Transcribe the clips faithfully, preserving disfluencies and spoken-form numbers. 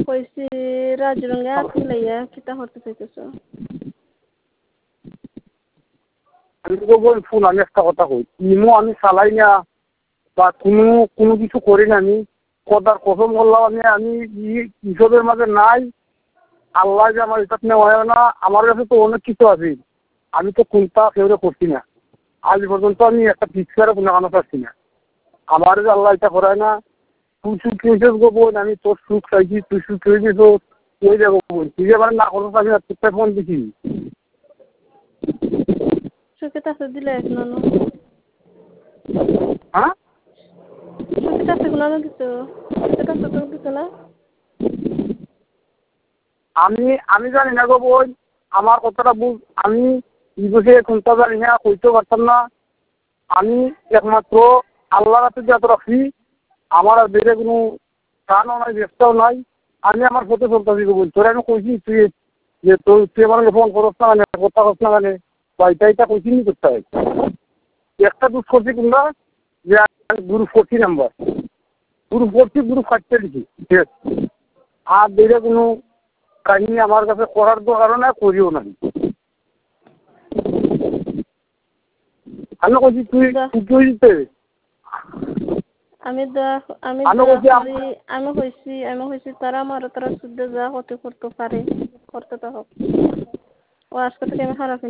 কইছি রাজরঙ্গে আছি লাইয়া কিতা করতে চাইতেছো? আমি তো বল ফোন আমি একটা কথা কই ইমো আমি চালাই না বা কোনো কোনো কিছু করি না আমি কথার কসম করলাম আমি আমি হিসাবের মাঝে নাই আল্লাহ যে আমার এটা নেওয়া হয় না আমার কাছে তো অনেক কিছু আছে আমি তো কোনটা কেউ করছি না আজ পর্যন্ত আমি একটা পিক্সারও কোনো কানো পাচ্ছি না আমার যে আল্লাহ এটা করায় না তুই সুখ হয়েছিস গো বোন আমি তোর সুখ চাইছি তুই সুখ হয়েছিস ওই যাবো বোন তুই যে আমার না করো আমি তোরটা ফোন দিছি সুখে তাতে দিলে এখন হ্যাঁ সুখে তাতে কোনো দিত সুখে তাতে তো দিত না আমি আমি জানি না গো বোন আমার কথাটা বুঝ আমি এই বসে কোনটা জানি না কইতেও পারতাম না আমি একমাত্র আল্লাহর হাতে যত রাখি আমার আর বেড়ে কোনো টানও নাই ব্যস্তাও নাই আমি আমার পথে চলতেছি গো বোন তোরা আমি কইছি তুই যে তুই তুই আমার ফোন করস না মানে কথা করস না মানে বা এটা এটা কইছি নি করতে হয় একটা দুধ করছি তোমরা যে group forty number group forty group কাটতে দিছি ঠিক আছে আর বেড়ে কোনো কাহিনী আমার কাছে করার দরকারও না করিও নাই আমি কইছি তুই তুই দিতে আমি দা আমি আমি কইছি আমি কইছি আমি কইছি তারা আমার তারা শুদ্ধ যা হতে করতে পারে করতে তো হোক ও আজকে থেকে আমি খারাপ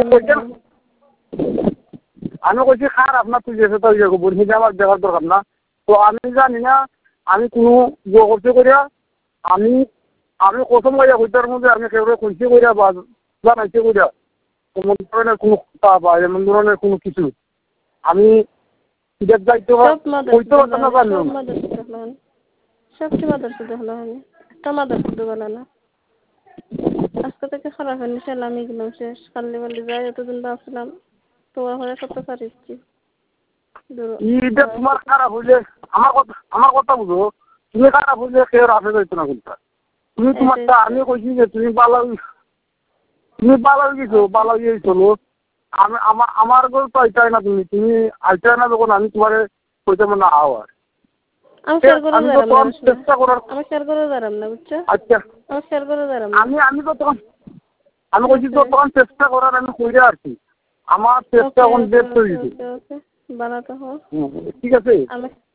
আমি কইছি খারাপ না তুই যেতে তাই যাবো বলছি যে আমার দেখার দরকার না তো আমি জানি না আমি কোনো ইয়ে করতে করিয়া আমি আমি প্রথম করিয়া হইতার মধ্যে আমি কেউ কইতে করিয়া বা জানাইতে করিয়া এমন ধরনের কোনো কথা বা এমন ধরনের কোনো কিছু আমি ঈদের দায়িত্ব কইতে পারতাম না জানি সবচেয়ে মাদার শুধু হলো আমি একটা মাদার শুধু বলে না আজকে থেকে খারাপ হয়নি সেলাম এগুলো শেষ কাল্লি বাল্লি যাই এতদিন ভাবছিলাম তোমার হয়ে কত পারিছি ঈদে তোমার খারাপ হইলে আমার কথা আমার কথা বুঝো তুমি খারাপ হইলে কেউ রাখে যাইতো না কিন্তু তুমি তোমারটা আমি কইছি যে তুমি বালা তুমি বালা গেছো বালা গিয়েছো আমি আমার আমার গল্প আইতাই না তুমি তুমি আইতাই না যখন আমি তোমার কইতে না আও আর আমি শেয়ার করে দাঁড়াম না চেষ্টা করার আমি শেয়ার করে দাঁড়াম না বুঝছো আচ্ছা আমি শেয়ার করে দাঁড়াম আমি আমি তো তখন আমি কইছি তো তখন চেষ্টা করার আমি কইরা আর কি আমার চেষ্টা এখন বের করে দিছি বানাতে হোক ঠিক আছে আমি